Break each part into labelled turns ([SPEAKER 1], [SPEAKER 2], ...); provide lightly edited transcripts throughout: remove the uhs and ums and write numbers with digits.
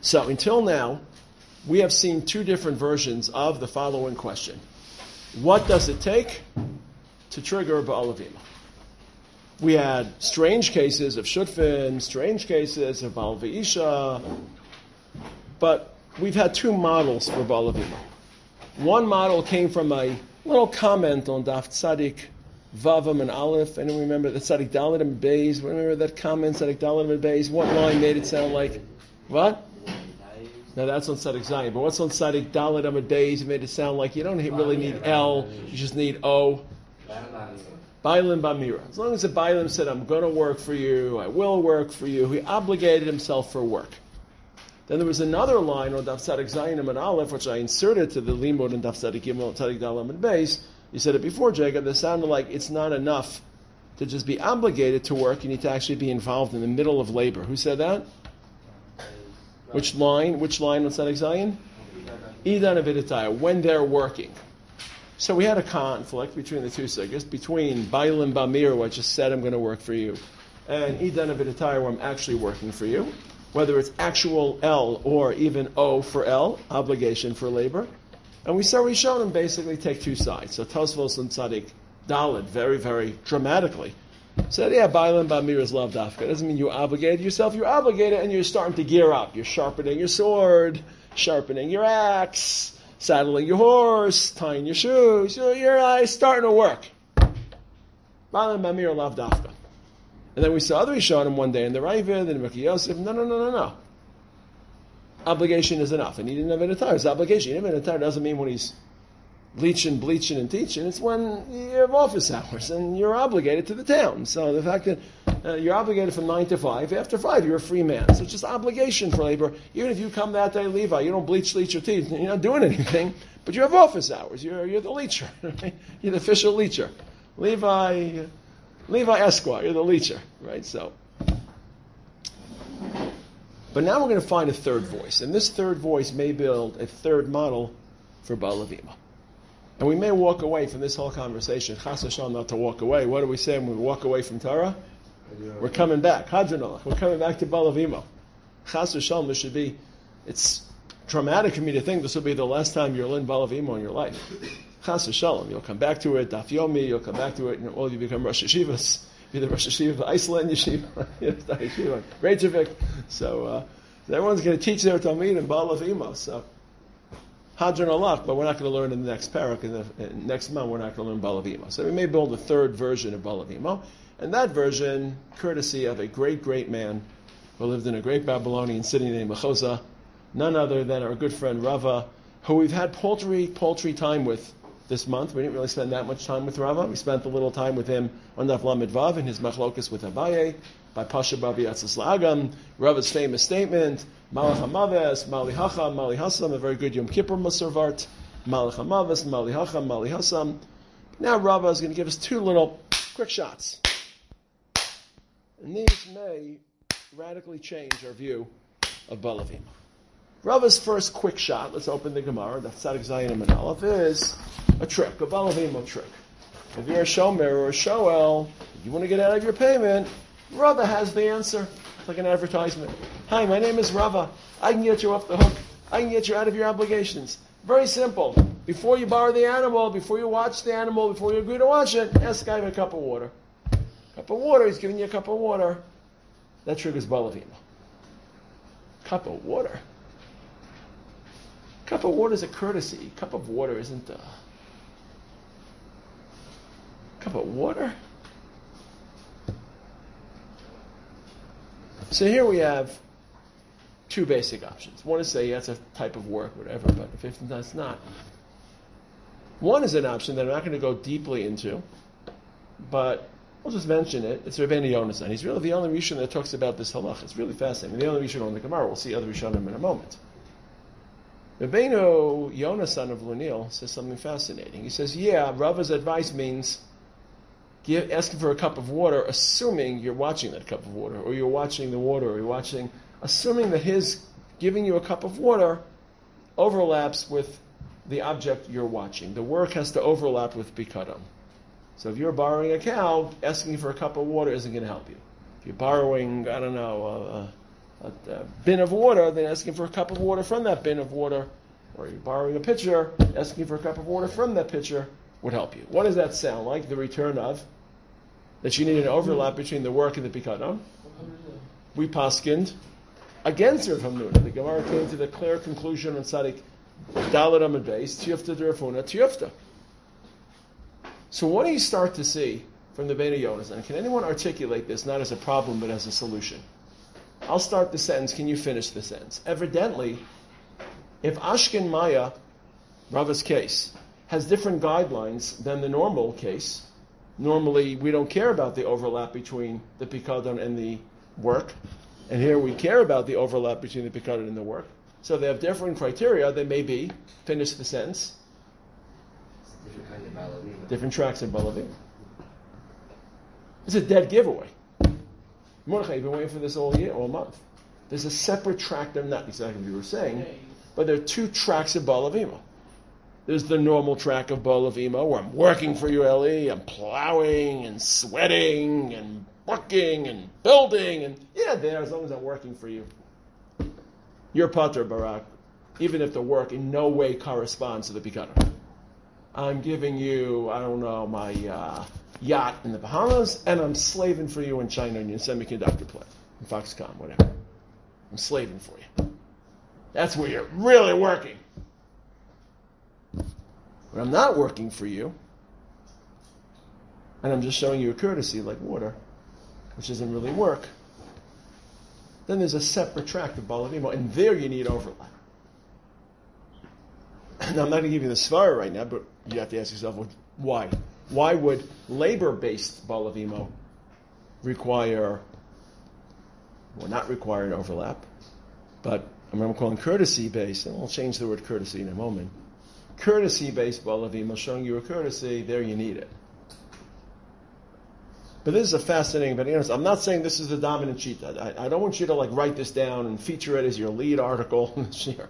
[SPEAKER 1] So until now, we have seen two different versions of the following question. What does it take to trigger Ba'al Avima? We had strange cases of Shutfin, strange cases of Ba'al V'isha, but we've had two models for Ba'al Avima. One model came from a little comment on Daf Tzadik Vavam and Aleph. Anyone remember the Tzadik Dalet and Beis? Remember that comment, Tzadik Dalet and Beis? What line made it sound like? What? Now that's on Tzadik Zayin. But what's on Tzadik Dalet and Beis? It made it sound like you don't really need L, you just need O. Bailim Bamira. As long as the Bailim said, I'm going to work for you, I will work for you, he obligated himself for work. Then there was another line on Daf Tzadik Zayin and Aleph, which I inserted to the Limud and Daf Tzadik Gimel and Tzadik Dalet and Beis. You said it before, Jacob, that sounded like it's not enough to just be obligated to work, you need to actually be involved in the middle of labor. Who said that? Which line on Tzadik Zayin? Idan Aviditaya, when they're working. So we had a conflict between the two sugyas, between Bailim Bamir, which just said I'm going to work for you, and Idan Aviditaya, where I'm actually working for you. Whether it's actual L or even O for L, obligation for labor. And we saw Rishonim basically take two sides. So Tosfos and Tzadik Dalet, very, very dramatically, said, yeah, Bailim Bamir is love dafka. It doesn't mean you obligated yourself. You're obligated and you're starting to gear up. You're sharpening your sword, sharpening your axe, saddling your horse, tying your shoes. You're starting to work. Bailim Bamir love dafka. And then we saw other Rishonim one day in the Ravid and Mekhi Yosef. No. Obligation is enough. And he didn't have an attire. It's obligation. He didn't have an attire doesn't mean when he's bleaching, and teaching. It's when you have office hours and you're obligated to the town. So the fact that you're obligated from 9 to 5, after 5 you're a free man. So it's just obligation for labor. Even if you come that day, Levi, you don't bleach your teeth. You're not doing anything. But you have office hours. You're the leecher. Right? You're the official leecher. Levi Esquire, you're the leecher, right? So, but now we're going to find a third voice, and this third voice may build a third model for Ba'al Avima. And we may walk away from this whole conversation, Chas Hashem, not to walk away. What do we say when we walk away from Torah? We're coming back. Hadranolach. We're coming back to Ba'al Avima. Chas Hashem, this should be, it's traumatic for me to think this will be the last time you'll learn Ba'al Avima in your life. Chas v'shalom, you'll come back to it, Daf Yomi, you'll come back to it, and all you become Rosh Yeshivas. You're the Rosh Yeshiva of Iceland Yeshiva, Reykjavik. So everyone's going to teach their Talmud in Ba'al Avima. So Hadran Alach, but we're not going to learn in the next parak, next month we're not going to learn Ba'al Avima. So we may build a third version of Ba'al Avima, and that version, courtesy of a great, great man who lived in a great Babylonian city named Mechoza, none other than our good friend Rava, who we've had paltry time with this month. We didn't really spend that much time with Rava. We spent a little time with him on Daf Lamed Vav in his machlokas with Abaye, by Pasha Babi Atzis La'agam, Rava's famous statement, Malach HaMaves, Mali Hacham, Mali Hasam, a very good Yom Kippur Maservart, Malach HaMaves, Mali Hacham, Mali Hasam. Now Rava is going to give us two little quick shots. And these may radically change our view of Ba'al Avima. Rava's first quick shot, let's open the Gemara, the Tzadik Zayin and Aleph, is a trick, a Ba'al Avima trick. If you're a Shomer or a Shoel, you want to get out of your payment, Rava has the answer. It's like an advertisement. Hi, my name is Rava. I can get you off the hook. I can get you out of your obligations. Very simple. Before you borrow the animal, before you watch the animal, before you agree to watch it, ask the guy for a cup of water. Cup of water, he's giving you a cup of water. That triggers Ba'al Avima. Cup of water. Cup of water is a courtesy. Cup of water isn't a... Cup of water? So here we have two basic options. One is say that's a type of work, whatever, but if that's not. One is an option that I'm not going to go deeply into, but I'll just mention it. It's Rabbeinu Yonasan. He's really the only Rishon that talks about this halach. It's really fascinating. The only Rishon on the Gemara. We'll see other Rishonim in a moment. Rabbeinu Yonasan of Lunil says something fascinating. He says, Rava's advice means asking for a cup of water, assuming you're watching that cup of water, or you're watching the water, or you're watching, assuming that his giving you a cup of water overlaps with the object you're watching. The work has to overlap with Bikadam. So if you're borrowing a cow, asking for a cup of water isn't going to help you. If you're borrowing, a bin of water, then asking for a cup of water from that bin of water, or you're borrowing a pitcher, asking for a cup of water from that pitcher would help you. What does that sound like? The return of that you need an overlap between the work and the pikadon. We paskind against Rav Hamnuna. The Gemara came to the clear conclusion on Tzadik Dalet Amud Beis, Tiyufta Derafuna, Tiyufta. So what do you start to see from the Bnei Yonasan? Can anyone articulate this not as a problem but as a solution? I'll start the sentence. Can you finish the sentence? Evidently, if Ashken Maya, Rava's case, has different guidelines than the normal case, normally we don't care about the overlap between the pikadon and the work, and here we care about the overlap between the pikadon and the work. So they have different criteria. They may be, finish the sentence,
[SPEAKER 2] Different kind of balavima.
[SPEAKER 1] different tracks of balavim. It's a dead giveaway. Mordechai, you've been waiting for this all year, all month. There's a separate track, they're not exactly what you were saying, but there are two tracks of balavima. There's the normal track of balavima, where I'm working for you, Eli, I'm plowing and sweating and working and building, and there, as long as I'm working for you. You're Pater Barak, even if the work in no way corresponds to the pikadon. I'm giving you, I don't know, my yacht in the Bahamas, and I'm slaving for you in China in your semiconductor plant, in Foxconn, whatever. I'm slaving for you. That's where you're really working. When I'm not working for you, and I'm just showing you a courtesy like water, which doesn't really work, then there's a separate tract of balavimo, and there you need overlap. Now, I'm not going to give you the svara right now, but you have to ask yourself, well, why? Why would labor-based balavimo not require an overlap, but I'm calling courtesy-based, and we'll change the word courtesy in a moment. Courtesy-based balavimo, showing you a courtesy, there you need it. But this is a fascinating, but I'm not saying this is the dominant shita. I don't want you to write this down and feature it as your lead article this year.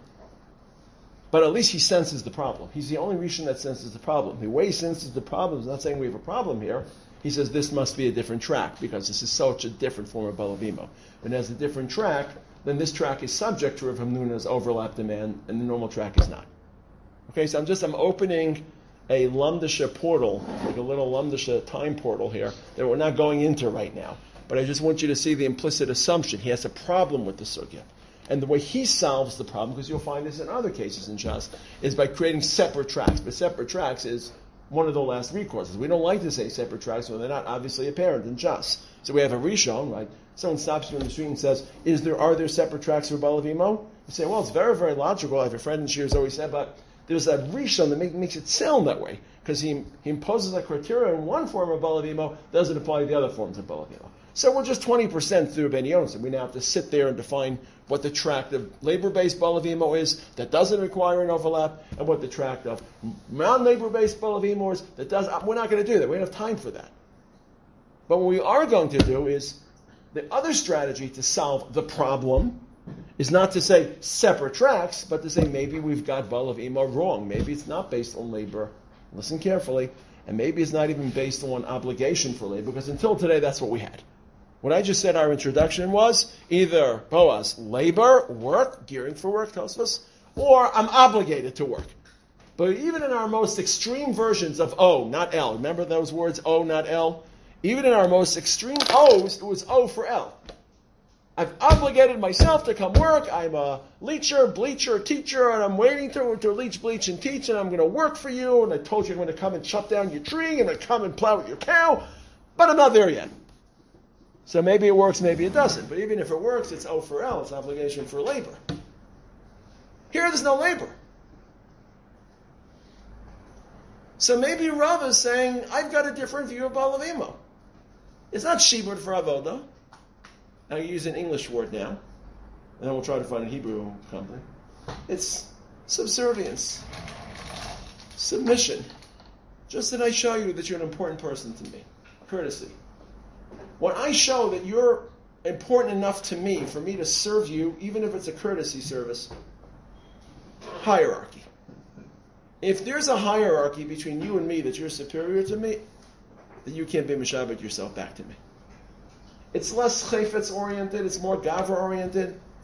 [SPEAKER 1] But at least he senses the problem. He's the only Rishon that senses the problem. The way he senses the problem is not saying we have a problem here. He says this must be a different track because this is such a different form of balavimo. When it has a different track, then this track is subject to Rav Hamnuna's overlap demand, and the normal track is not. Okay, so I'm opening a Lamdasha portal, like a little Lamdasha time portal here, that we're not going into right now. But I just want you to see the implicit assumption. He has a problem with the sugya. And the way he solves the problem, because you'll find this in other cases in Shas, is by creating separate tracks. But separate tracks is one of the last recourses. We don't like to say separate tracks when they're not obviously apparent in Shas. So we have a Rishon, right? Someone stops you in the street and says, are there separate tracks for balavimo? You say, well, it's very, very logical. I have a friend in Shir who's always said, but there's a Rishon that makes it sound that way, because he imposes a criteria in one form of balavimo, doesn't apply to the other forms of balavimo. So we're just 20% through Ben Yonasan. We now have to sit there and define what the tract of labor-based balavimo is that doesn't require an overlap, and what the tract of non-labor-based balavimo is that does. We're not going to do that. We don't have time for that. But what we are going to do is the other strategy to solve the problem is not to say separate tracks, but to say maybe we've got balavimo wrong. Maybe it's not based on labor. Listen carefully. And maybe it's not even based on obligation for labor, because until today that's what we had. What I just said, our introduction was either Boaz, labor, work, gearing for work, Tosfos, or I'm obligated to work. But even in our most extreme versions of O, not L, remember those words, O, not L? Even in our most extreme O's, it was O for L. I've obligated myself to come work. I'm a leacher, bleacher, teacher, and I'm waiting to leach, bleach, and teach, and I'm going to work for you, and I told you I'm going to come and chop down your tree, and I come and plow with your cow, but I'm not there yet. So maybe it works, maybe it doesn't. But even if it works, it's O for L. It's obligation for labor. Here, there's no labor. So maybe Rav is saying, I've got a different view of balavimo. It's not shibud for avodah. I use an English word now, and then we'll try to find a Hebrew company. It's subservience, submission. Just that I show you that you're an important person to me. Courtesy. When I show that you're important enough to me for me to serve you, even if it's a courtesy service, hierarchy. If there's a hierarchy between you and me that you're superior to me, then you can't be mishabed yourself back to me. It's less chayfetz oriented, it's more gavra oriented.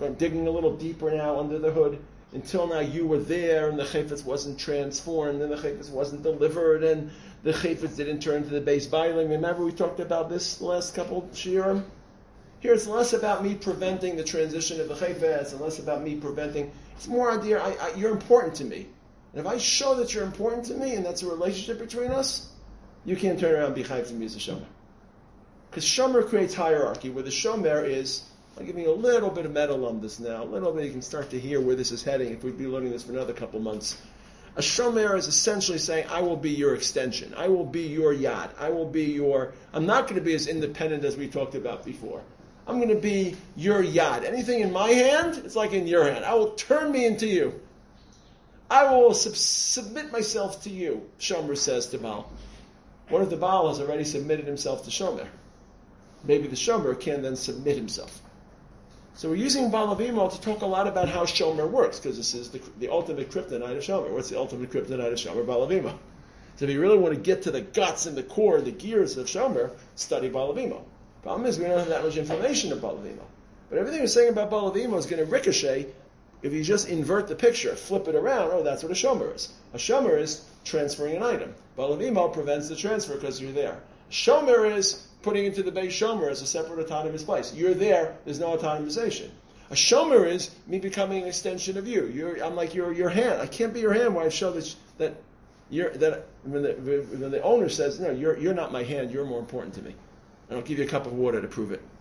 [SPEAKER 1] digging a little deeper now under the hood. Until now you were there and the chayfetz wasn't transformed and the chayfetz wasn't delivered and the chayfetz didn't turn to the base bailing. Remember we talked about this the last couple shiurim? Here it's less about me preventing the transition of the chayfetz and less about me preventing. It's more idea, you're important to me. And if I show that you're important to me and that's a relationship between us, you can't turn around and be chayv to me as a shomer. Because shomer creates hierarchy where the shomer is, I'm giving you a little bit of metal on this now, a little bit you can start to hear where this is heading if we'd be learning this for another couple months. A shomer is essentially saying, I will be your extension. I will be your yad. I'm not going to be as independent as we talked about before. I'm going to be your yad. Anything in my hand, it's like in your hand. I will turn me into you. I will submit myself to you, Shomer says to Baal. What if the Baal has already submitted himself to Shomer? Maybe the Shomer can then submit himself. So we're using Baal Avimo to talk a lot about how Shomer works, because this is the ultimate kryptonite of Shomer. What's the ultimate kryptonite of Shomer? Baal Avimo. So if you really want to get to the guts and the core, the gears of Shomer, study Baal Avimo. Problem is we don't have that much information of Baal Avimo. But everything we're saying about Baal Avimo is going to ricochet if you just invert the picture, flip it around. Oh, that's what a Shomer is. A Shomer is transferring an item. Baal Avimo prevents the transfer because you're there. Shomer is putting into the base Shomer as a separate autonomous place. You're there, there's no autonomization. A Shomer is me becoming an extension of you. I'm like your hand. I can't be your hand while I show that when the owner says, no, you're not my hand, you're more important to me. And I'll give you a cup of water to prove it.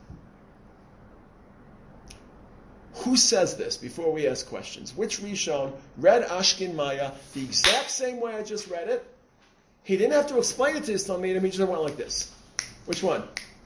[SPEAKER 1] Who says this before we ask questions? Which Rishon read Ashkin Maya the exact same way I just read it? He didn't have to explain it to his Talmidim, he just went like this. Which one?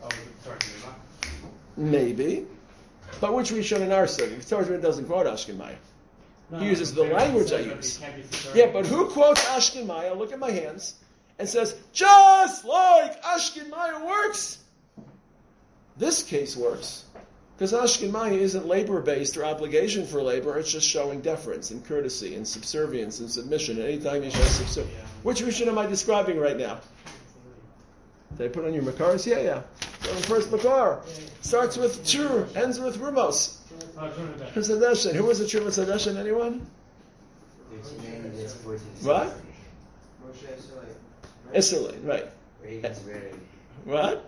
[SPEAKER 1] Maybe. But which Rishon in our study? The Torah doesn't quote Ashkin Maya. He uses the language I use. Yeah, but who quotes Ashkin Maya? Look at my hands. And says, just like Ashkin Maya works. This case works. Because Ashkin Maya isn't labor-based or obligation for labor, it's just showing deference and courtesy and subservience and submission. Anytime you show subservience. Which Rishon am I describing right now? Did I put on your Makaris? Yeah. So the first Makar starts with Chur, ends with Rumos. Sadeshin. Who was the Chur with Sadeshin? Anyone? What? Isserlin, right. What?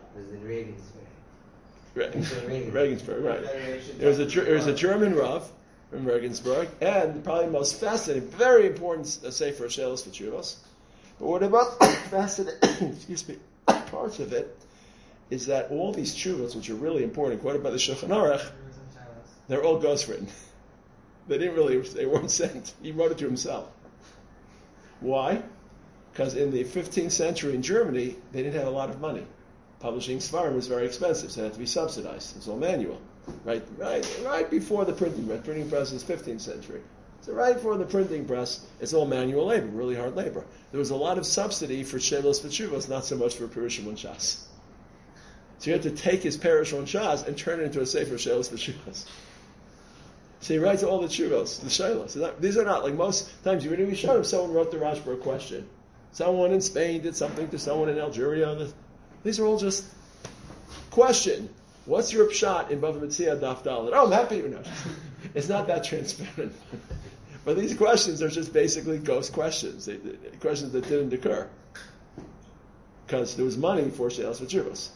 [SPEAKER 1] Regensburg, right. There was a German Rav from Regensburg, and probably the most fascinating, very important sefer Shelos V'Tshuvos. But what about fascinating, parts of it is that all these tshuvos, which are really important, quoted by the Shulchan Aruch, they're all ghostwritten. They weren't sent. He wrote it to himself. Why? Because in the 15th century in Germany, they didn't have a lot of money. Publishing Svarim was very expensive, so it had to be subsidized. It was all manual. Right before the printing press. Printing press is 15th century. So right before the printing press, it's all manual labor, really hard labor. There was a lot of subsidy for Shelos V'Tshuvos, not so much for Perushim and Shas. So you had to take his Perushim and Shas and turn it into a sefer Shelos V'Tshuvos. So he writes all the Tshuvos, the Shelos. These are not, like most times, you really showed him, someone wrote the Rashba a question. Someone in Spain did something to someone in Algeria. These are all just question. What's your pshat in Bava Metzia Daf Dalet? Oh, I'm happy you know. It's not that transparent. But these questions are just basically ghost questions. Questions that didn't occur. Because there was money for Shelos V'Tshuvos.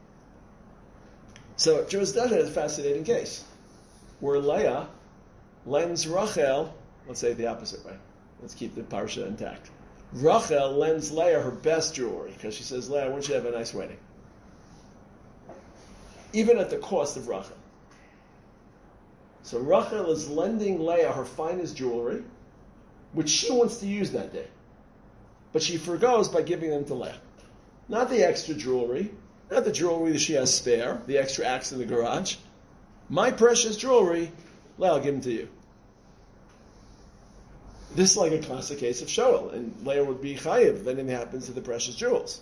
[SPEAKER 1] So Tshuvos Dashan is a fascinating case. Where Leah lends Rachel, let's say it the opposite way. Let's keep the parsha intact. Rachel lends Leah her best jewelry because she says, Leah, I want you to have a nice wedding. Even at the cost of Rachel. So Rachel is lending Leah her finest jewelry, which she wants to use that day. But she forgoes by giving them to Leah. Not the extra jewelry, not the jewelry that she has spare, the extra axe in the garage. My precious jewelry, Leah, I'll give them to you. This is like a classic case of Shoel, and Leah would be chayiv if anything happens to the precious jewels.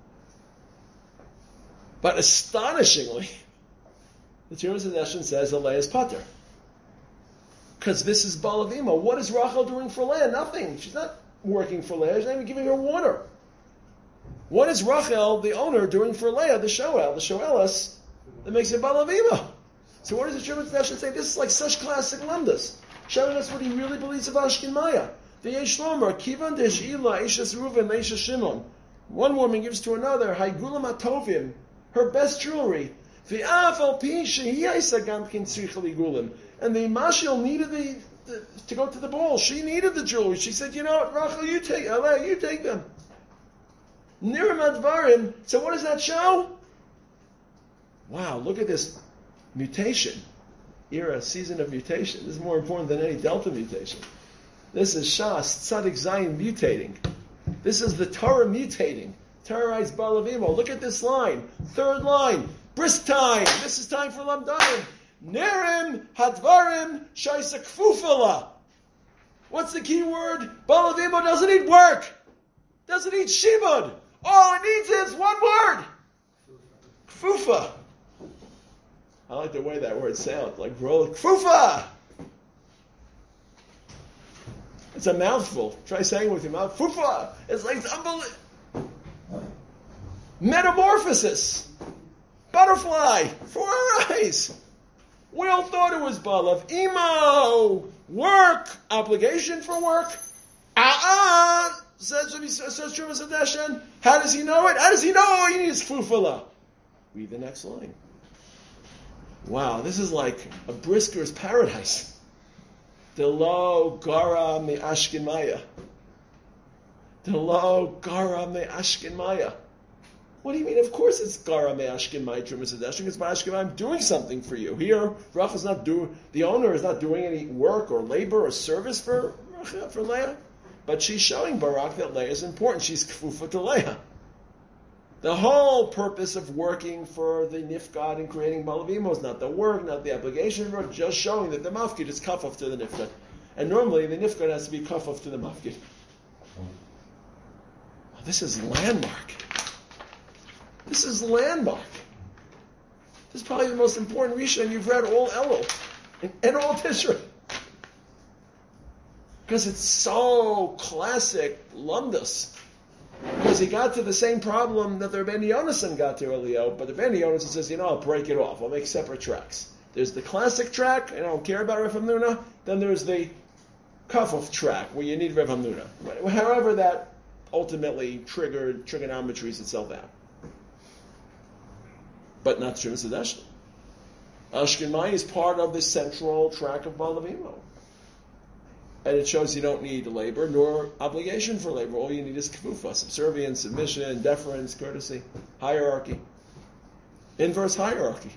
[SPEAKER 1] But astonishingly, the Tshuvos Hadeshin says that Leah is pater. Because this is Baal Avimo. What is Rachel doing for Leah? Nothing. She's not working for Leah. She's not even giving her water. What is Rachel, the owner, doing for Leah, the Shoel, the Shoelis, that makes it Baal Avimo? So what does the Trumas Hadashin say? This is like such classic lamdas, showing us what he really believes of Ashkin Maya. The Yesh Lomer, Kivan Deshila, Eishes Ruven, Eishes Shimon. One woman gives to another, Haigulam Atovim, her best jewelry. The Afal Pi Shehiyaisa Gamkin Tzrichel Igulim. And the Mashil needed to go to the ball. She needed the jewelry. She said, you know what, Rachel, you take them. Nirim Advarim. So what does that show? Wow, look at this mutation. Season of mutation. This is more important than any delta mutation. This is Shas, Tzadik Zayin mutating. This is the Torah mutating. Torah writes Balavimo. Look at this line. Third line. Brisk time. This is time for Lamdanim. Nerim Hadvarim Shaisa Kfufala. What's the key word? Balavimo doesn't need work. Doesn't need shibud. All it needs is one word. Kfufa. I like the way that word sounds. Like roll. Kfufa. It's a mouthful. Try saying it with your mouth. Fufa. It's like it's unbelievable. Metamorphosis. Butterfly. 4 eyes. We all thought it was Balav. Emo. Work. Obligation for work. Says Trumas Hadashin. How does he know it? How does he know all you need is Fufala? Read the next line. Wow, this is like a brisker's paradise. Delo gara me ashkin maya. Delo gara me ashkin maya. What do you mean? Of course it's gara me ashkin maya, Trumas Hadashin. It's my ashkin maya. I'm doing something for you. Here, Rachel's not doing, the owner is not doing any work or labor or service for Leah. But she's showing Barak that Leah is important. She's kfufa to Leah. The whole purpose of working for the Nifgad and creating Balavimo is not the work, not the obligation, but just showing that the Mafkid is kafaf to the Nifgad. And normally the Nifgad has to be kafaf to the Mafkid. Oh, this is landmark. This is landmark. This is probably the most important Rishon you've read all Elul and all Tishrei. Because it's so classic Lumdus. Because he got to the same problem that the Rebbeinu Yonasan got to earlier, but the Rebbeinu Yonasan says, I'll break it off. I'll make separate tracks. There's the classic track, and I don't care about Rav Hamnuna. Then there's the Kafuf track, where you need Rav Hamnuna. However that ultimately trigonometries itself out. But not Trumas Hadashin. Ashken Mai is part of the central track of Balavimo. And it shows you don't need labor nor obligation for labor. All you need is kefufa, subservience, submission, deference, courtesy, hierarchy. Inverse hierarchy.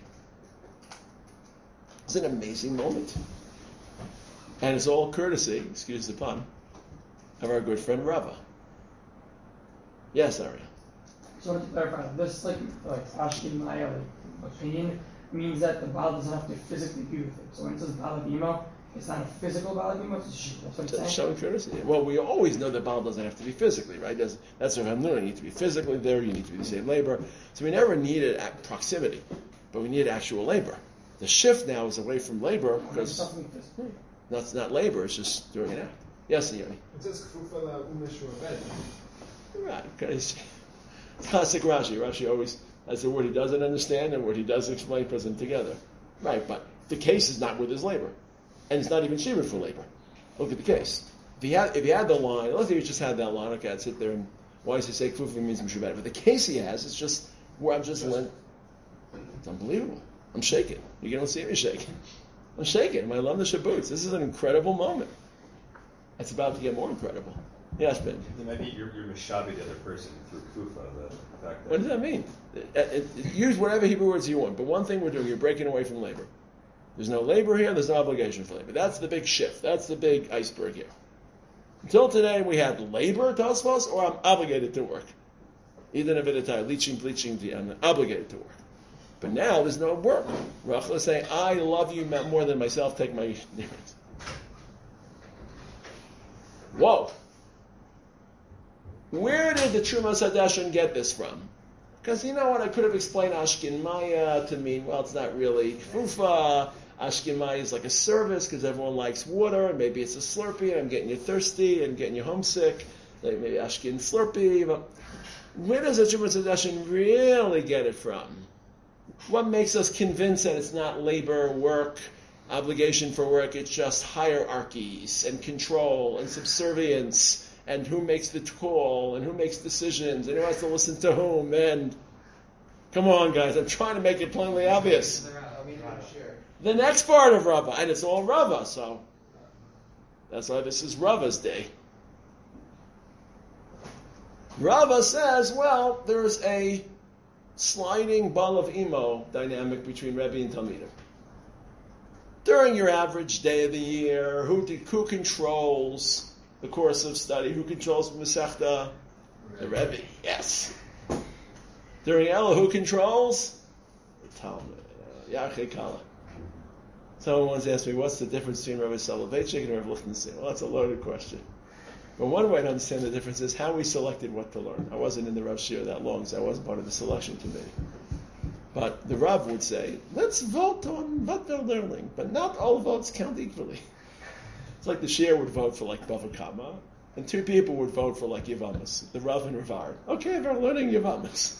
[SPEAKER 1] It's an amazing moment. And it's all courtesy, excuse the pun, of our good friend Rava. Yes, Ariel.
[SPEAKER 3] So to clarify, this like Ashkin Maya opinion means that the Baal doesn't have to physically be with it. So when it says Balavimo, it's not a physical Balavimo, it's a sheep. That's what it's saying.
[SPEAKER 1] Showing courtesy. Well, we always know that Baal doesn't have to be physically, right? That's what I'm doing. You need to be physically there, you need to be the same labor. So we never needed proximity, but we needed actual labor. The shift now is away from labor because that's not labor, it's just doing it out. Yes, Yoni.
[SPEAKER 4] It says Kfufa la umesh rabed.
[SPEAKER 1] Right, because classic Rashi. Rashi always has the word he doesn't understand and the word he does explain present together. Right, but the case is not with his labor. And it's not even shiva for labor. Look at the case. If he had the line, let's say he just had that line, okay, I'd sit there and why does he say Kfufa means Mishubat? But the case he has, it's just where I'm just it's unbelievable. I'm shaking. You don't see me shaking. I'm shaking. My Lamda Shabbos. This is an incredible moment. It's about to get more incredible. Yes, Ben.
[SPEAKER 5] Then maybe you're Mishabi the other person through Kufa, the fact that...
[SPEAKER 1] What does that mean? Use whatever Hebrew words you want, but one thing we're doing, you're breaking away from labor. There's no labor here, there's no obligation for labor. That's the big shift. That's the big iceberg here. Until today, we had labor, Tosfos, or I'm obligated to work. Either of it, bleaching, I'm obligated to work. But now, there's no work. Rachel is saying, I love you more than myself, take my difference. Whoa. Where did the Trumas Hadashin get this from? Because you know what, I could have explained Ashkin Maya to mean, well, it's not really Kfufa. Ashkin Maya is like a service because everyone likes water, and maybe it's a Slurpee, and I'm getting you thirsty and getting you homesick. Like maybe Ashkin Slurpee. But where does the Trumas Hadashin really get it from? What makes us convinced that it's not labor, work, obligation for work, it's just hierarchies and control and subservience and who makes the call and who makes decisions and who has to listen to whom, and come on guys, I'm trying to make it plainly obvious. The next part of Rava, and it's all Rava, so that's why this is Rava's day. Rava says, well, there's a sliding ball of emo dynamic between Rebbe and Talmidim. During your average day of the year, who controls the course of study? Who controls Masechta? The Rebbe, yes. During Ella, who controls? The Talmud. Yachei Kala. Someone once asked me, what's the difference between Rebbe Soloveitchik and Rebbe Lichtenstein? Well, that's a loaded question. But one way to understand the difference is how we selected what to learn. I wasn't in the Rav Shir that long, so I wasn't part of the selection committee. But the Rav would say, let's vote on what they're learning, but not all votes count equally. It's like the Shir would vote for like Bava Kama, and two people would vote for like Yavamas, the Rav and Ravar. Okay, they're learning Yavamas.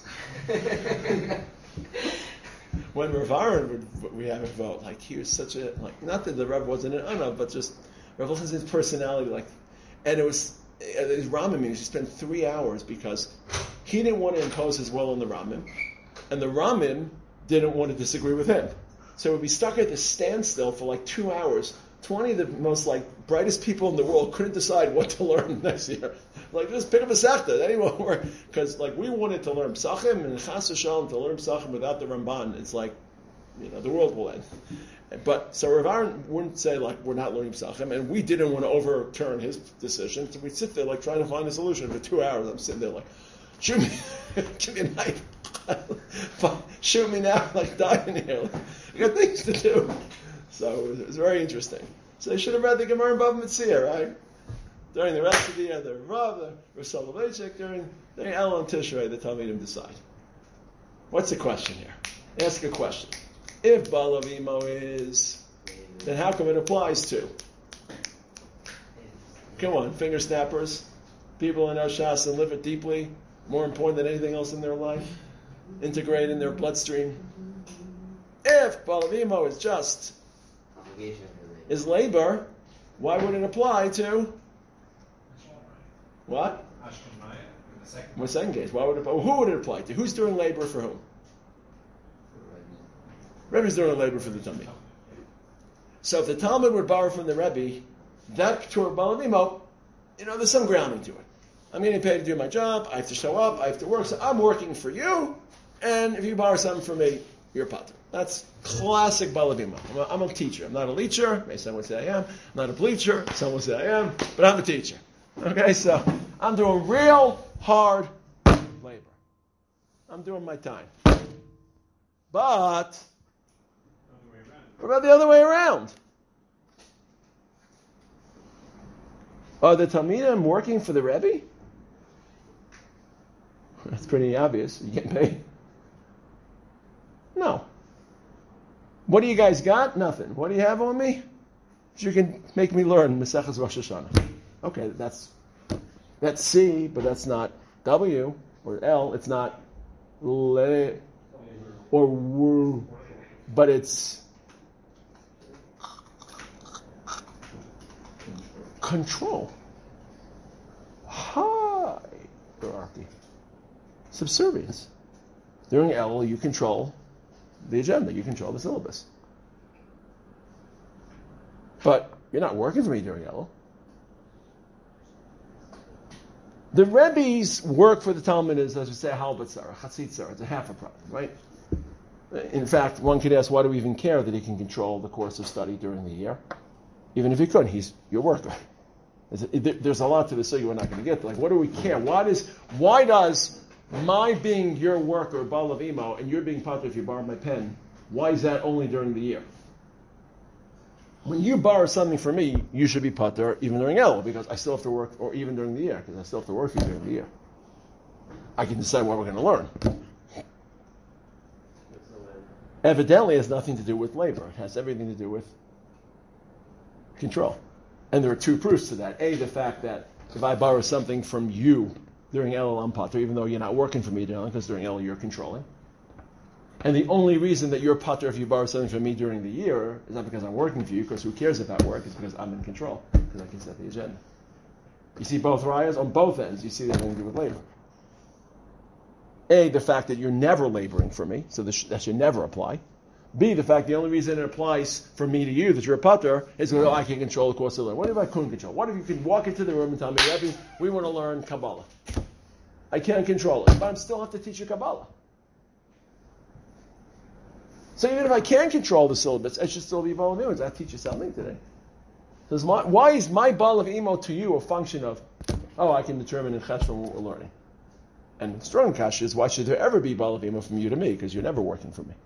[SPEAKER 1] When Ravar we have a vote, like he was such a, like, not that the Rav wasn't an Anav, but just Rav Lichtenstein's personality, like, and it was his Ramim meetings. He spent 3 hours because he didn't want to impose his will on the Ramim, and the Ramim didn't want to disagree with him. So we'd be stuck at this standstill for like 2 hours. 20 of the most like brightest people in the world couldn't decide what to learn next year. Like, just pick up a sechta, anyone, because like we wanted to learn Psachim, and Chas v'Shalom to learn Psachim without the Ramban, it's like, the world will end. But so Rav Aaron wouldn't say like we're not learning Psachim, and we didn't want to overturn his decision. So we'd sit there like trying to find a solution for 2 hours. I'm sitting there like, shoot me, give me a knife, shoot me now, like dying here. Like, I got things to do. So it was very interesting. So they should have read the Gemara in Bava Metzia, right? During the rest of the year, the Rav, the Rav Soloveitchik, during Elul and Tishrei, the Talmidim decide. What's the question here? Ask a question. If Baal of Imo is, then how come it applies to? Come on, finger snappers, people in Oshas and live it deeply, more important than anything else in their life, integrate in their bloodstream. If Baal of Imo is just, is labor, why would it apply to? What? The second case. Why would it? Who would it apply to? Who's doing labor for whom? Rebbe's doing labor for the Talmud. So if the Talmud would borrow from the Rebbe, that to Baal Imo, there's some grounding to it. I'm getting paid to do my job. I have to show up. I have to work. So I'm working for you. And if you borrow something from me, you're a pater. That's classic Baal Imo. I'm a teacher. I'm not a leecher. Maybe someone would say I am. I'm not a bleacher. Someone would say I am. But I'm a teacher. Okay, so I'm doing real hard labor. I'm doing my time. But what about the other way around? Are the Talmidim working for the Rebbe? That's pretty obvious. You get paid? No. What do you guys got? Nothing. What do you have on me? You can make me learn Maseches Rosh Hashanah. Okay, that's C, but that's not W or L. It's not le or woo, but it's control. Hierarchy. Subservience. During L, you control the agenda. You control the syllabus. But you're not working for me during L. The Rebbe's work for the Talmud is, as we say, halbatzara, chatzitzara. It's a half a problem, right? In fact, one could ask, why do we even care that he can control the course of study during the year? Even if he couldn't, he's your worker. There's a lot to this, so we're not going to get to. Like, what do we care? Why does my being your worker, Baal of Imo, and you're being pater if you borrow my pen, why is that only during the year? When you borrow something from me, you should be pater even during El, because I still have to work, or even during the year, because I still have to work for you during the year. I can decide what we're going to learn. Evidently, it has nothing to do with labor. It has everything to do with control. And there are two proofs to that. A, the fact that if I borrow something from you during El, I'm pater, even though you're not working for me during El, because during El you're controlling. And the only reason that you're pater if you borrow something from me during the year is not because I'm working for you, because who cares about work? It's because I'm in control, because I can set the agenda. You see both rayas on both ends. You see that having to do with labor. A, the fact that you're never laboring for me, so that should never apply. B, the fact the only reason it applies from me to you, that you're a pater, is because I can control the course of learning. What if I couldn't control? What if you could walk into the room and tell me, Rebbe, we want to learn Kabbalah? I can't control it, but I still have to teach you Kabbalah. So even if I can control the syllabus, I should still be Baal of Imo. I teach you something today. So why is my Baal of Imo to you a function of, I can determine in Chet from what we're learning? And the strong kash is, why should there ever be Baal of Imo from you to me? Because you're never working for me.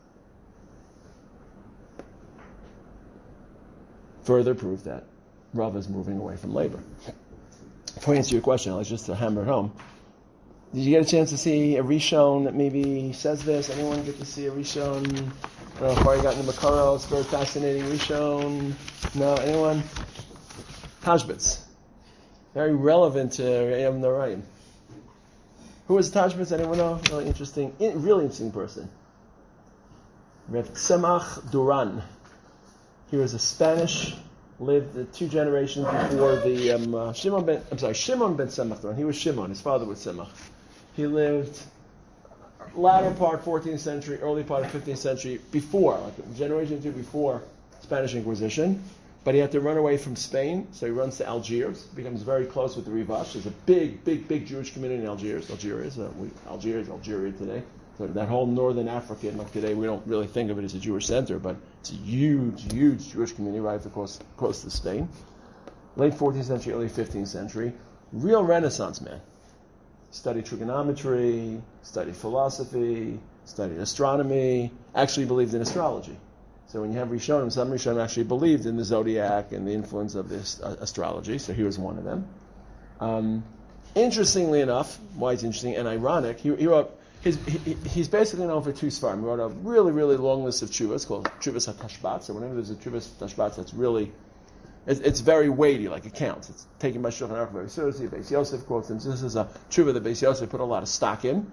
[SPEAKER 1] Further proof that Rav is moving away from labor. Before I answer your question, let's just hammer it home. Did you get a chance to see a Rishon that maybe says this? Anyone get to see a Rishon? I don't know if I got in the Makaros, very fascinating Rishon. No, anyone? Tashbitz. Very relevant to Re'em Noraim. Who was Tashbitz? Anyone know? Really interesting person. Rev Tzemach Duran. He was a Spanish, lived 2 generations before the Shimon ben Tzemach Duran. He was Shimon, his father was Tzemach. He lived latter part 14th century, early part of 15th century, before, like a generation or 2 before Spanish Inquisition. But he had to run away from Spain, so he runs to Algiers, becomes very close with the Rivash. There's a big Jewish community in Algiers. Algeria is Algeria today. So that whole northern Africa, like today, we don't really think of it as a Jewish center, but it's a huge Jewish community right across to Spain. Late 14th century, early 15th century. Real Renaissance man. Studied trigonometry, studied philosophy, studied astronomy, actually believed in astrology. So when you have Rishonim, some Rishonim actually believed in the zodiac and the influence of this astrology, so he was one of them. Interestingly enough, why it's interesting and ironic, he's basically known for 2 svarim. He wrote a really long list of tshuvas called Tshuvas HaTashbat. So whenever there's a Tshuvas HaTashbat, that's really, it's very weighty, like it counts. It's taken by Shulchan Aruch very seriously. Beis Yosef quotes him. So this is a tshuva that Beis Yosef put a lot of stock in.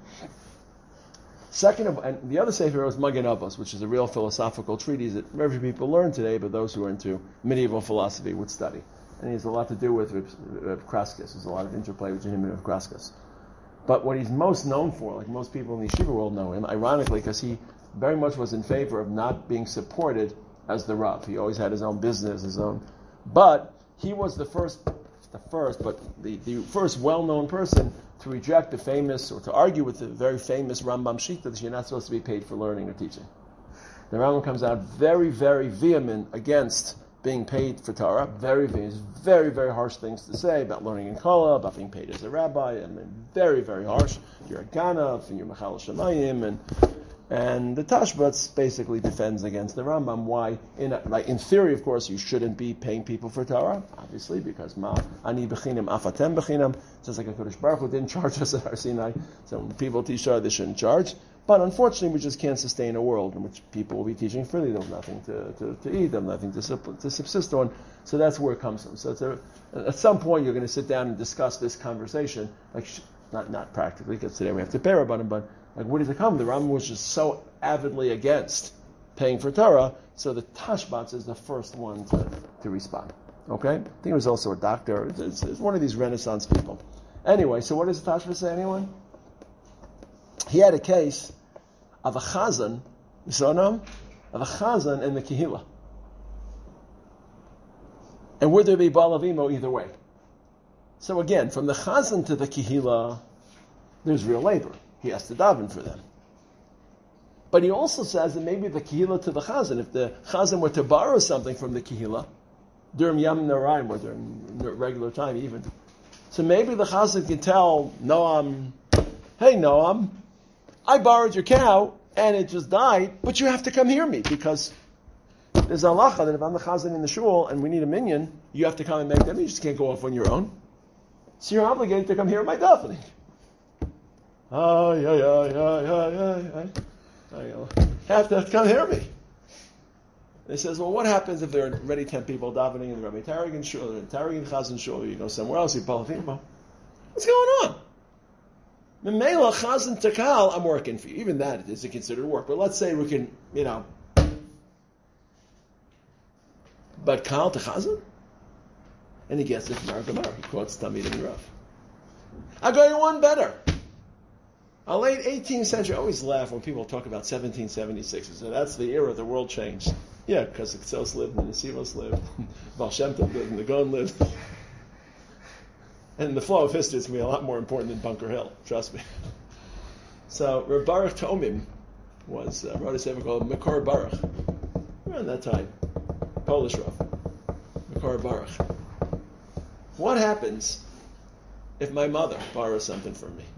[SPEAKER 1] And the other sefer was Magen Avos, which is a real philosophical treatise that very few people learn today, but those who are into medieval philosophy would study. And he has a lot to do with Rav Kraskis. There's a lot of interplay between him and Rav Kraskis. But what he's most known for, like most people in the yeshiva world know him, ironically, because he very much was in favor of not being supported as the Rav. He always had his own business, but he was the first well-known person to reject or to argue with the very famous Rambam Shita that you're not supposed to be paid for learning or teaching. The Rambam comes out very, very vehement against being paid for Torah, very, very harsh things to say about learning in Kala, about being paid as a rabbi, and very, very harsh. You're a Ganav, and you're Machal Shemayim, and the Tashbitz basically defends against the Rambam. Why? In theory, of course, you shouldn't be paying people for Torah, obviously, because ani bechinam afatem bechinam. Just like HaKadosh Baruch Hu didn't charge us at Har Sinai, so when people teach Torah, they shouldn't charge. But unfortunately, we just can't sustain a world in which people will be teaching freely. There's nothing to eat, there's nothing to subsist on. So that's where it comes from. So at some point, you're going to sit down and discuss this conversation, like not practically, because today we have to pay Rabbanim, but like, where does it come? The Rambam was just so avidly against paying for Torah, so the Tashbitz is the first one to respond. Okay? I think he was also a doctor. It's one of these Renaissance people. Anyway, so what does the Tashbitz say, anyone? He had a case of a chazan, you saw him? Of a chazan in the Kehillah. And would there be Baal of Imo either way? So again, from the chazan to the Kehillah, there's real labor. He has to daven for them. But he also says that maybe the Kehillah to the chazan, if the chazan were to borrow something from the Kehillah, during Yom Noraim, or during regular time even, so maybe the chazan can tell Noam, hey Noam, I borrowed your cow and it just died, but you have to come hear me, because there's a halacha that if I'm the chazan in the shul and we need a minyan, you have to come and make them. You just can't go off on your own. So you're obligated to come hear my davening. Have to come hear me. And he says, well, what happens if there are already 10 people davening in the Rabbi Taragin shul, or in Taragin chazan shul, or you go somewhere else, you Baal of Imo? What's going on? Memela chazan takal, I'm working for you. Even that is considered work. But let's say we can, but kal to chazan? And he gets it from our Gemara. He quotes Tamid and Rav. I'll go you one better. A late 18th century, I always laugh when people talk about 1776. So that's the era the world changed. Yeah, because the Ktsos lived and the Nesivos lived, Baal Shem Tov lived and the Gaon lived. And the flow of history is going to be a lot more important than Bunker Hill, trust me. So Reb Baruch Tomim wrote a sefer called Makor Baruch. Around that time, Polish Rav, Makor Baruch. What happens if my mother borrows something from me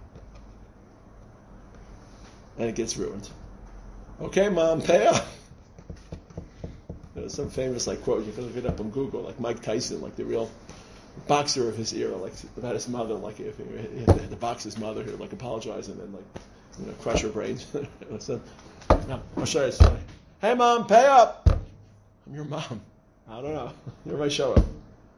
[SPEAKER 1] and it gets ruined? Okay, Mom, pay up. There's some famous quote, you can look it up on Google, like Mike Tyson, like the real boxer of his era, like about his mother, like if he had to box his mother, he would apologize and then crush her brains. So, no, I'll show you a story. Hey Mom, pay up! I'm your mom. I don't know. You're my show up.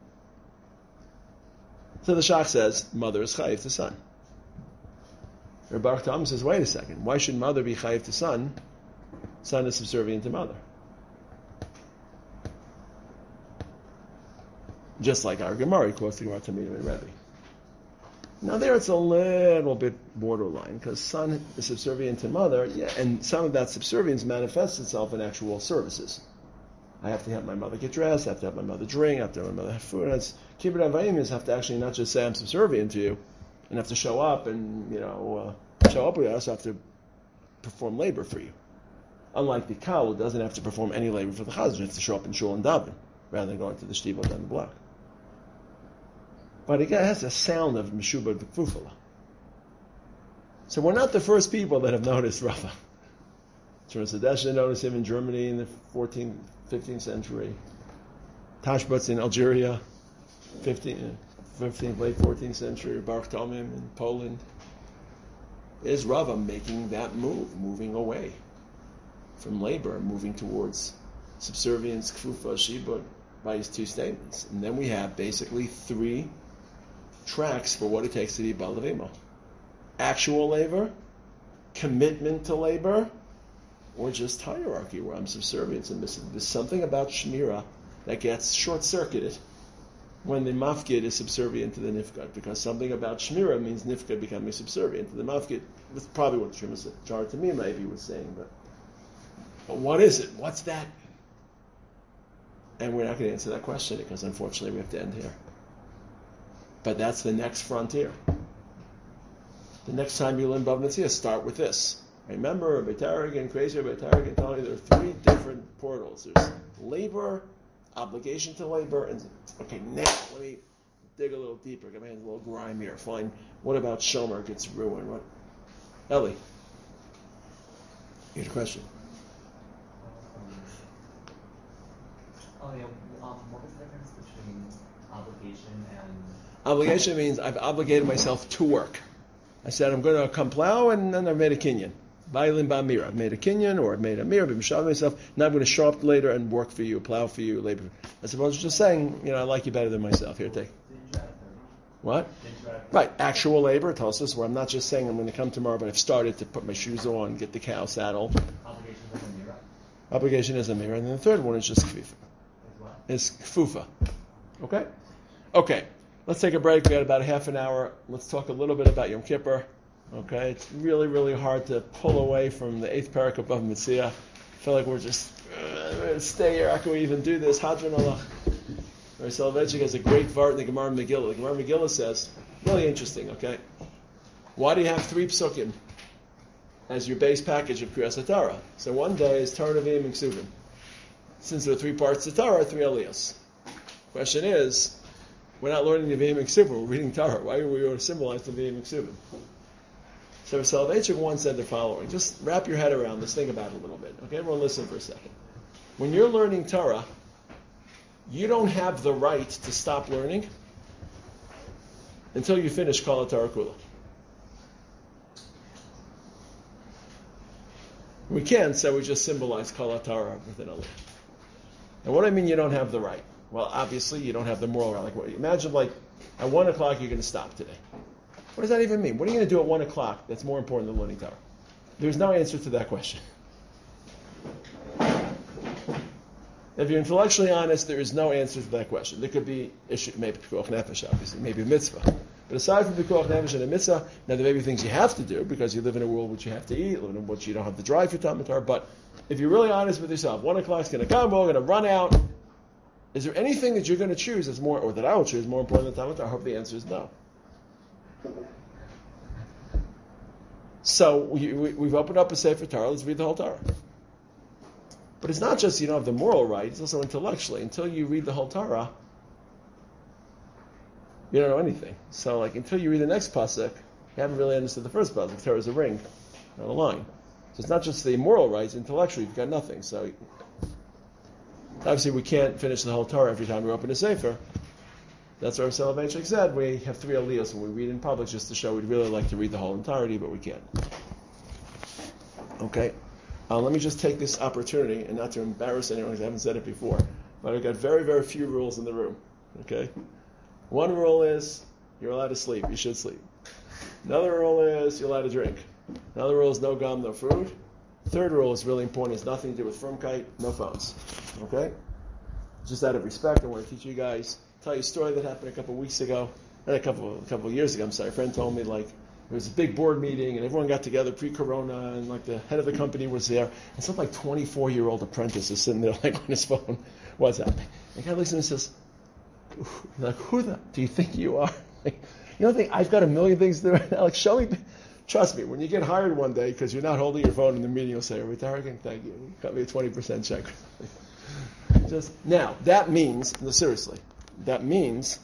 [SPEAKER 1] So the Shach says, mother is chayiv to son. Reb Baruch Tom says, wait a second, why should mother be chayiv to son? Son is subservient to mother. Just like our Gemara quotes the Gemara Tamid and Rebbe. Now there it's a little bit borderline, because son is subservient to mother, yeah, and some of that subservience manifests itself in actual services. I have to help my mother get dressed, I have to help my mother drink, I have to help my mother have food. And Kibbut Avayim is have to actually not just say I'm subservient to you, and have to show up and, show up with us, I have to perform labor for you. Unlike the Kal, who doesn't have to perform any labor for the Chazan, he has to show up in Shul and Daven, rather than going to the Shtivo down the block. But it has a sound of Meshubah B'Kfufala. So we're not the first people that have noticed Rava. Shimon Sadesha noticed him in Germany in the 14th, 15th century. Tashbutz in Algeria, 15th, late 14th century. Baruch Tomim in Poland. Is Rava making that move, moving away from labor, moving towards subservience, Kfufa, Shibud, by his two statements. And then we have basically three tracks for what it takes to be Baal Levima. Actual labor, commitment to labor, or just hierarchy where I'm subservient and missing. There's something about Shmira that gets short-circuited when the mafkid is subservient to the nifkad, because something about Shmira means nifkad becoming subservient to the mafkid. That's probably what Shimon Jar to me maybe was saying, but what is it? What's that? And we're not going to answer that question because unfortunately we have to end here. But that's the next frontier. The next time you learn Bava Metzia, start with this. Remember, Beitaragin, Crazy Beitaragin, telling you there are three different portals. There's labor, obligation to labor, and okay, now let me dig a little deeper, get my hands a little grimier. Fine. What about Shomer gets ruined? What? Ellie, you had a question.
[SPEAKER 6] What is the difference between obligation and...
[SPEAKER 1] Obligation means I've obligated myself to work. I said I'm going to come plow, and then I've made a kinyan. Ba'ilin ba'mir. I've made a kinyan, or I've made a mir, I've been myself. Now I'm going to show up later and work for you, plow for you, labor. As opposed to just saying, I like you better than myself. Here, take. What? Right, actual labor, tells us, where I'm not just saying I'm going to come tomorrow, but I've started to put my shoes on, get the cow saddle. Obligation is a mirror. And then the third one is just kfifa. Is kfufa. Okay. Let's take a break. We got about a half an hour. Let's talk a little bit about Yom Kippur. Okay, it's really, really hard to pull away from the 8th parak of Bava Metzia. I feel like we're just stay here. How can we even do this? Hadron Allah. Rabbi Soloveitchik has a great vart in the Gemara Megillah. The Gemara Megillah says, really interesting. Okay, why do you have 3 psukim as your base package of Kriyas HaTorah? So one day is Torah, Nevi'im, and Ksuvim. Since there are 3 parts of Torah, 3 aliyahs. Question is, we're not learning Nevi'im and Ksuvim, we're reading Torah. Why are we going to symbolize Nevi'im and Ksuvim? So Soloveitchik once said the following. Just wrap your head around this, think about it a little bit. Okay, everyone listen for a second. When you're learning Torah, you don't have the right to stop learning until you finish Kol HaTorah Kula. We can, so we just symbolize Kol HaTorah with an aliyah. And what do I mean you don't have the right? Well, obviously you don't have the moral right. Imagine at 1 o'clock you're going to stop today. What does that even mean? What are you going to do at 1 o'clock that's more important than learning Torah? There's no answer to that question. If you're intellectually honest, there is no answer to that question. There could be issue, maybe pikuach nefesh, obviously, maybe a mitzvah. But aside from pikuach nefesh and a mitzvah, now there may be things you have to do because you live in a world which you have to eat, live in which you don't have to drive for Talmud Torah. But if you're really honest with yourself, 1 o'clock's going to come, we're going to run out. Is there anything that you're going to choose that's more, or that I will choose more important than Talmud Torah? I hope the answer is no. So we've opened up a Sefer Torah. Let's read the whole Torah. But it's not just you don't have the moral right, it's also intellectually. Until you read the whole Torah, you don't know anything. So until you read the next pasuk, you haven't really understood the first pasuk. Torah is a ring, not a line. So it's not just the moral rights, intellectually you've got nothing. So obviously we can't finish the whole Torah every time we open a Sefer. That's what our Soloveitchik said. We have 3 aliyos when we read in public just to show we'd really like to read the whole entirety, but we can't. Okay? Let me just take this opportunity, and not to embarrass anyone because I haven't said it before, but I've got very, very few rules in the room. Okay? One rule is you're allowed to sleep. You should sleep. Another rule is you're allowed to drink. Another rule is no gum, no food. Third rule is really important. It's nothing to do with frumkeit, no phones. Okay? Just out of respect, I want to teach you guys, tell you a story that happened a couple of weeks ago, a couple of years ago, I'm sorry. A friend told me, there was a big board meeting, and everyone got together pre-corona, and the head of the company was there, and some 24-year-old apprentice is sitting there on his phone. What's happening? The guy listens and says, who do you think you are? You don't think I've got a million things to do right now? Show me. Trust me, when you get hired one day, because you're not holding your phone in the meeting, you'll say, Tarek, thank you. Cut me a 20% check. Now, that means, seriously, that means